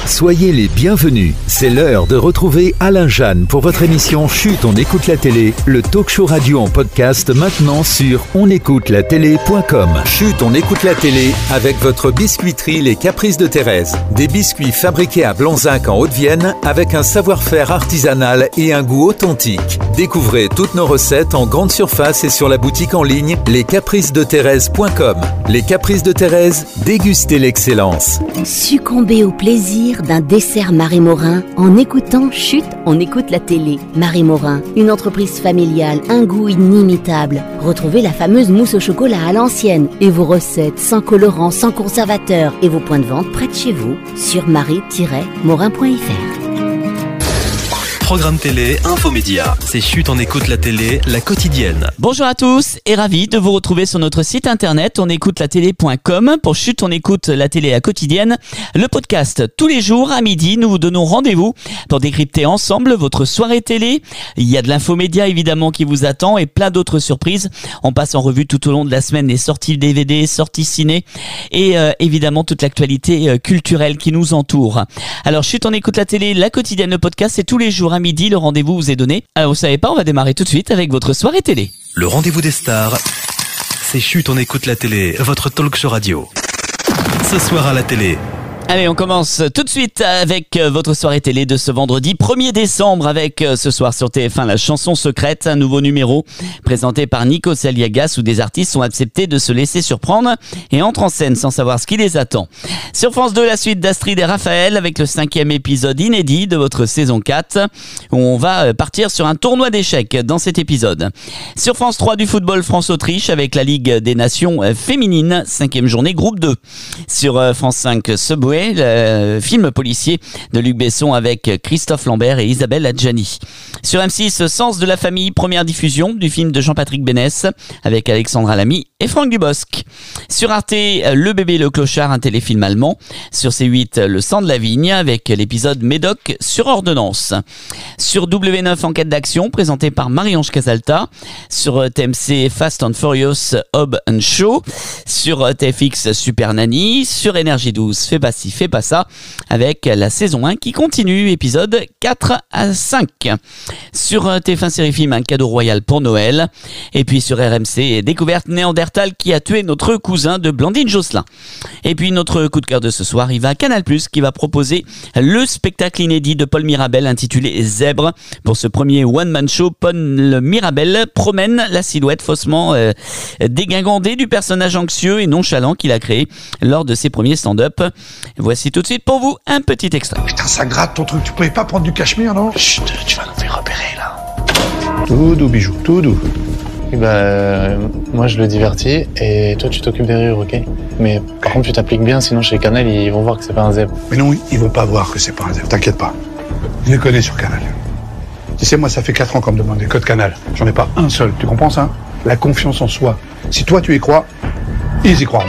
Soyez les bienvenus. C'est l'heure de retrouver Alain Jeanne pour votre émission Chut, on écoute la télé, le talk show radio en podcast maintenant sur onécoutelatélé.com. Chut, on écoute la télé avec votre biscuiterie Les Caprices de Thérèse. Des biscuits fabriqués à Blanzac en Haute-Vienne avec un savoir-faire artisanal et un goût authentique. Découvrez toutes nos recettes en grande surface et sur la boutique en ligne lescapricesdethérèse.com. Les Caprices de Thérèse, dégustez l'excellence. Succombez au plaisir d'un dessert Marie Morin en écoutant Chut, on écoute la télé. Marie Morin, une entreprise familiale, un goût inimitable. Retrouvez la fameuse mousse au chocolat à l'ancienne et vos recettes sans colorant, sans conservateur et vos points de vente près de chez vous sur marie-morin.fr. Programme télé, infomédia. C'est Chut, on écoute la télé, la quotidienne. Bonjour à tous et ravi de vous retrouver sur notre site internet onécoutelatélé.com pour Chut, on écoute la télé la quotidienne. Le podcast tous les jours à midi, nous vous donnons rendez-vous pour décrypter ensemble votre soirée télé. Il y a de l'infomédia évidemment qui vous attend et plein d'autres surprises. On passe en revue tout au long de la semaine les sorties DVD, sorties ciné et évidemment toute l'actualité culturelle qui nous entoure. Alors Chut, on écoute la télé, la quotidienne, le podcast, c'est tous les jours à midi, le rendez-vous vous est donné. Alors vous savez pas, on va démarrer tout de suite avec votre soirée télé. Le rendez-vous des stars, c'est Chut, on écoute la télé, votre talk show radio. Ce soir à la télé. Allez, on commence tout de suite avec votre soirée télé de ce vendredi 1er décembre avec ce soir sur TF1 la chanson secrète, un nouveau numéro présenté par Nico Saliagas où des artistes ont accepté de se laisser surprendre et entrent en scène sans savoir ce qui les attend. Sur France 2, la suite d'Astrid et Raphaël avec le 5e épisode inédit de votre saison 4 où on va partir sur un tournoi d'échecs dans cet épisode. Sur France 3, du football France-Autriche avec la Ligue des Nations féminines, 5e journée, groupe 2. Sur France 5, Subway, le film policier de Luc Besson avec Christophe Lambert et Isabelle Adjani. Sur M6, Sens de la famille, première diffusion du film de Jean-Patrick Bénès avec Alexandra Lamy et Franck Dubosc. Sur Arte, Le bébé et le clochard, un téléfilm allemand. Sur C8, Le sang de la vigne avec l'épisode Médoc sur ordonnance. Sur W9, Enquête d'action présenté par Marie-Ange Casalta. Sur TMC, Fast and Furious, Hobbs & Shaw. Sur TFX, Super Nanny. Sur Énergie 12, Fais pas ci, fais pas ça, avec la saison 1 qui continue, épisode 4 à 5. Sur TF1 Série Film, un cadeau royal pour Noël. Et puis sur RMC, découverte Néandertal qui a tué notre cousin de Blandine Josselin. Et puis notre coup de cœur de ce soir, il va à Canal+, qui va proposer le spectacle inédit de Paul Mirabel intitulé Zèbre. Pour ce premier one-man show, Paul Mirabel promène la silhouette faussement dégingandée du personnage anxieux et nonchalant qu'il a créé lors de ses premiers stand-up. Voici tout de suite pour vous un petit extrait. Putain, ça gratte ton truc, tu pouvais pas prendre du cachemire, non? Chut, tu vas nous faire repérer là. Tout doux, bijou, tout doux. Et moi je le divertis et toi tu t'occupes des rires, ok? Mais par contre tu t'appliques bien, sinon chez Canal ils vont voir que c'est pas un zèbre. Mais non, ils vont pas voir que c'est pas un zèbre, t'inquiète pas. Je les connais sur Canal. Tu sais, moi ça fait 4 ans qu'on me demande des codes Canal. J'en ai pas un seul, tu comprends ça? La confiance en soi. Si toi tu y crois, ils y croiront.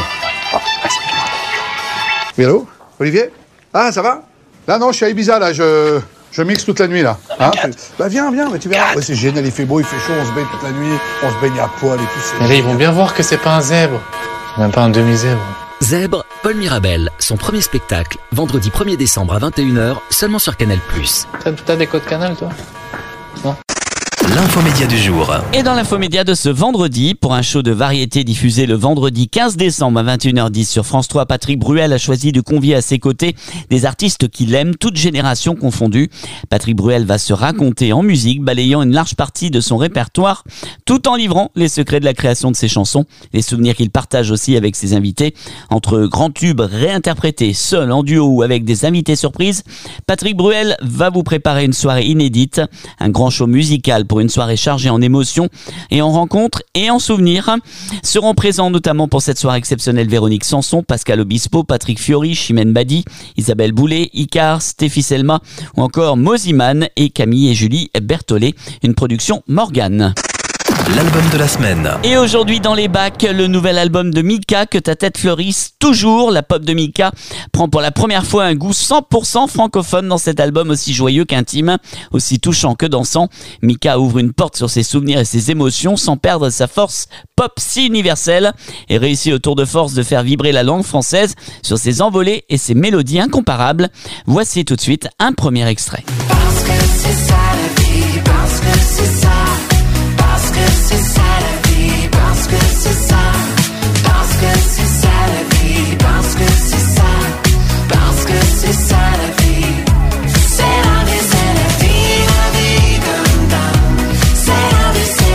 Oui, allô? Olivier? Ah, ça va? Là, non, je suis à Ibiza, là, je mixe toute la nuit, là. Hein? Bah, viens, mais tu verras. Ouais, c'est génial, il fait beau, il fait chaud, on se baigne toute la nuit, on se baigne à poil et tout. Mais là, ils vont bien voir que c'est pas un zèbre. C'est même pas un demi-zèbre. Zèbre, Paul Mirabel, son premier spectacle, vendredi 1er décembre à 21h, seulement sur Canal+. T'as des codes Canal, toi? Non? L'infomédia du jour. Et dans l'infomédia de ce vendredi, pour un show de variété diffusé le vendredi 15 décembre à 21h10 sur France 3, Patrick Bruel a choisi de convier à ses côtés des artistes qu'il aime, toutes générations confondues. Patrick Bruel va se raconter en musique, balayant une large partie de son répertoire, tout en livrant les secrets de la création de ses chansons, les souvenirs qu'il partage aussi avec ses invités. Entre grands tubes réinterprétés, seul, en duo ou avec des invités surprises, Patrick Bruel va vous préparer une soirée inédite, un grand show musical pour une soirée chargée en émotions et en rencontres et en souvenirs. Seront présents notamment pour cette soirée exceptionnelle Véronique Sanson, Pascal Obispo, Patrick Fiori, Chimène Badi, Isabelle Boulay, Icar, Stéphie Selma ou encore Moziman et Camille et Julie Berthollet, une production Morgane. l'album de la semaine. Et aujourd'hui dans les bacs, le nouvel album de Mika, Que ta tête fleurisse toujours. La pop de Mika prend pour la première fois un goût 100% francophone dans cet album aussi joyeux qu'intime, aussi touchant que dansant. Mika ouvre une porte sur ses souvenirs et ses émotions sans perdre sa force pop si universelle et réussit au tour de force de faire vibrer la langue française sur ses envolées et ses mélodies incomparables. Voici tout de suite un premier extrait. Parce que c'est ça la vie, parce que c'est ça, parce que c'est ça la vie, parce que c'est ça, parce que c'est ça la vie, parce que c'est ça, parce que c'est ça la vie. C'est la vie, dum dum. C'est la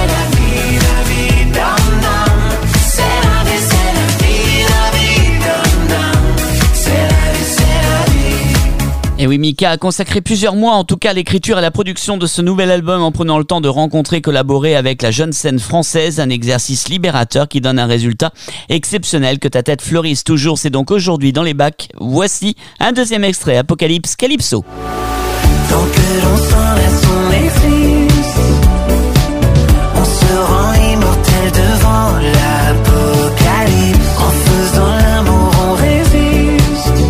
vie, dum dum. C'est la vie, dum dum. C'est la vie. Et oui, Mika a consacré plusieurs mois, en tout cas à l'écriture et à la production de ce nouvel album en prenant le temps de rencontrer, collaborer avec la jeune scène française, un exercice libérateur qui donne un résultat exceptionnel. Que ta tête fleurisse toujours, c'est donc aujourd'hui dans les bacs. Voici un deuxième extrait, Apocalypse Calypso. Tant que l'on s'enlace, on existe. On se rend immortel devant l'apocalypse. En faisant l'amour, on résiste.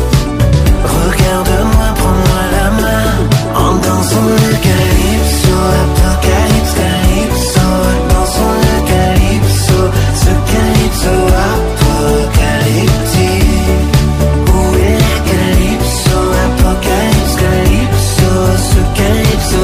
Regarde-moi, prends-moi la main. En dansant le calypso, apocalypse, calypso. Dansons le calypso, ce calypso apocalyptique. Où est le calypso, apocalypse, calypso, ce calypso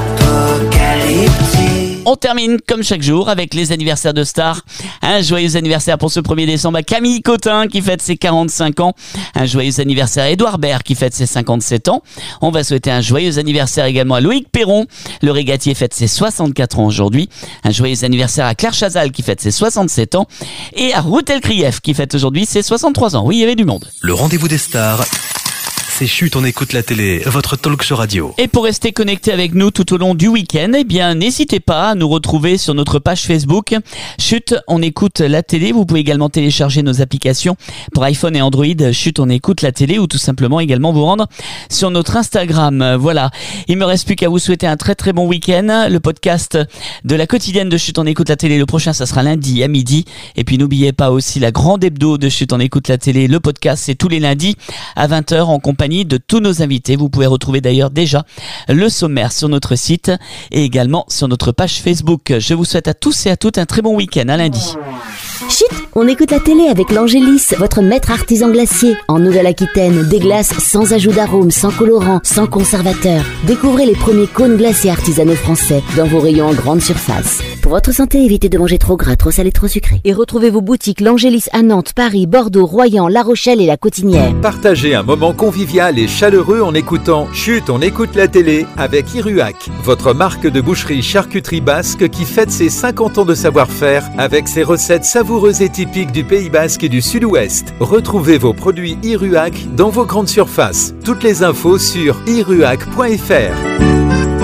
apocalyptique. On termine comme chaque jour avec les anniversaires de stars. Un joyeux anniversaire pour ce 1er décembre à Camille Cotin qui fête ses 45 ans. Un joyeux anniversaire à Édouard Baird qui fête ses 57 ans. On va souhaiter un joyeux anniversaire également à Loïc Perron. Le régatier fête ses 64 ans aujourd'hui. Un joyeux anniversaire à Claire Chazal qui fête ses 67 ans. Et à Ruth Elkrief qui fête aujourd'hui ses 63 ans. Oui, il y avait du monde. Le rendez-vous des stars, c'est Chut, on écoute la télé, votre talk show radio. Et pour rester connecté avec nous tout au long du week-end, eh bien, n'hésitez pas à nous retrouver sur notre page Facebook. Chut, on écoute la télé. Vous pouvez également télécharger nos applications pour iPhone et Android. Chut, on écoute la télé, ou tout simplement également vous rendre sur notre Instagram. Voilà. Il me reste plus qu'à vous souhaiter un très très bon week-end. Le podcast de la quotidienne de Chut, on écoute la télé. Le prochain, ça sera lundi à midi. Et puis n'oubliez pas aussi la grande hebdo de Chut, on écoute la télé. Le podcast, c'est tous les lundis à 20h en compagnie de tous nos invités. Vous pouvez retrouver d'ailleurs déjà le sommaire sur notre site et également sur notre page Facebook. Je vous souhaite à tous et à toutes un très bon week-end. À lundi. Chut, on écoute la télé avec l'Angélis, votre maître artisan glacier. En Nouvelle-Aquitaine, des glaces sans ajout d'arôme, sans colorant, sans conservateur. Découvrez les premiers cônes glacés artisanaux français dans vos rayons en grande surface. Pour votre santé, évitez de manger trop gras, trop salé, trop sucré. Et retrouvez vos boutiques l'Angélis à Nantes, Paris, Bordeaux, Royan, La Rochelle et La Cotinière. Partagez un moment convivial et chaleureux en écoutant Chut, on écoute la télé avec Iruac, votre marque de boucherie charcuterie basque qui fête ses 50 ans de savoir-faire avec ses recettes savoureuses et typiques du Pays Basque et du Sud-Ouest. Retrouvez vos produits Iruac dans vos grandes surfaces. Toutes les infos sur iruac.fr.